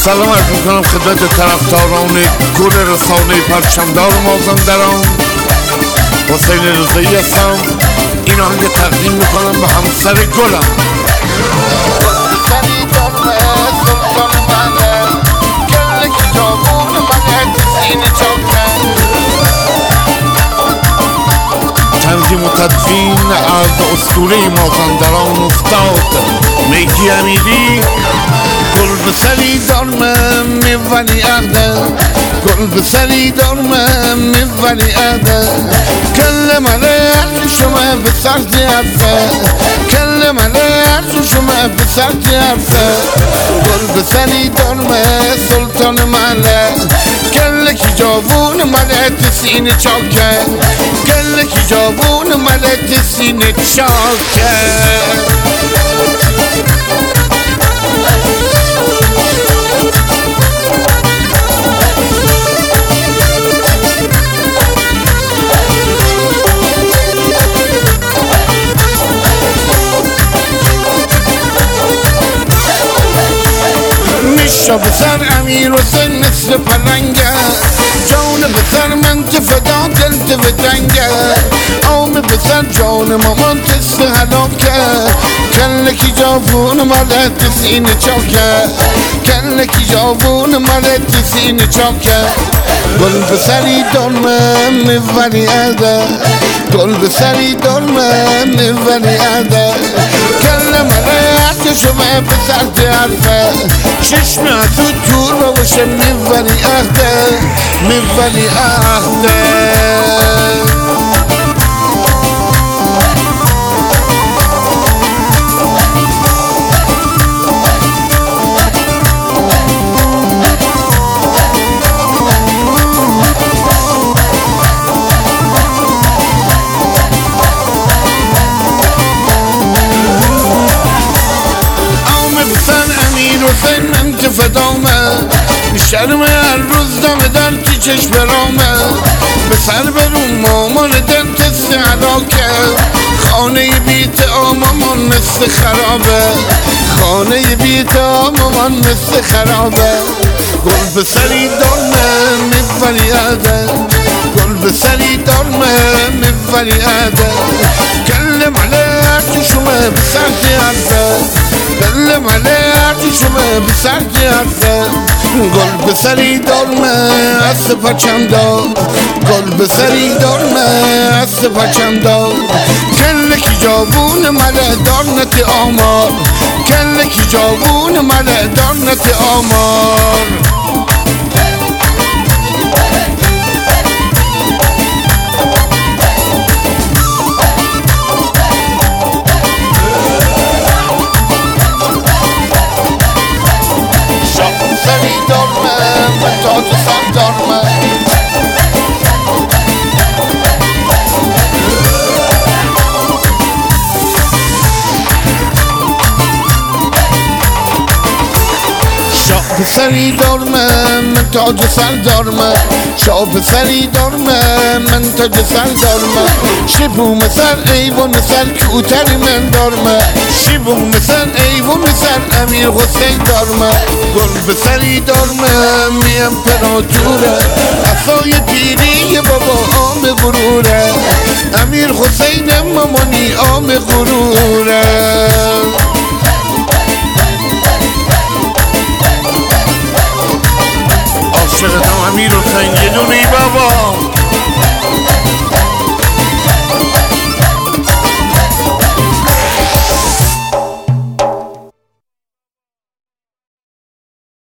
سلام عرض میکنم خدمت طرفداران گل رسانه پرچمدار مازندران. حسین رضایی هستم. این آهنگ تقدیم میکنم به همسر گلم. تنظیم و تدوین از اسطوره مازندران استاد میگی امیری. گل به سری دارمم میولی عهده، گل به سری دارمم میولی عهده. کل من عرض شما به سرد عرفه، کل من عرض شما به سرد عرفه. گل به سری دارمه سلطان مله، کل کی جوون ملت سینه چاکه، کل کی جوون ملت سینه چاکه. میشا بسر امیر حسین مثل پلنگه، جان بسر من که فدا دل که بدنگه. آم بسر جان مامان تست حلاکه، کل کی جوون ملت سینه چاکه، کل کی جوون ملت سینه چاکه. گل بسری دارمم میولی عهده، گل بسری دارمم میولی عهده. کل ملت شما به سرد عرفه، چشم از دور باشه میولی عهده، میولی عهده. حسین من که فدامه، شرم هر روز دم در تی چشم برامه. به سر برون مامان دل تست علاکه، خانه بیت آمامان مثل خرابه، خانه بیت آمامان مثل خرابه. گل به سری دارمه میولی عهده، گل به سری دارمه میولی عهده. کل ملت شما به سرد عرفه، کل ملت شما به سرد عرفه. گل به سری دارمه از پرچمدار، گل به سری دارمه از پرچمدار. کل کی جوون مله دارنت آمار، کل کی جوون مله دارنت آمار. تاج سر دارمه، شاه به سری دارمه من تاج سر دارمه، شاه به سری دارمه من تاج سر دارمه. شبو مثل ایوان سر کوتری من دارمه، شبو مثل ایوان سر امیر حسین دارمه. گل به سری دارمه می امپراتوره، اصای پیری بابا آم غروره. امیر حسین مامانی آم غروره.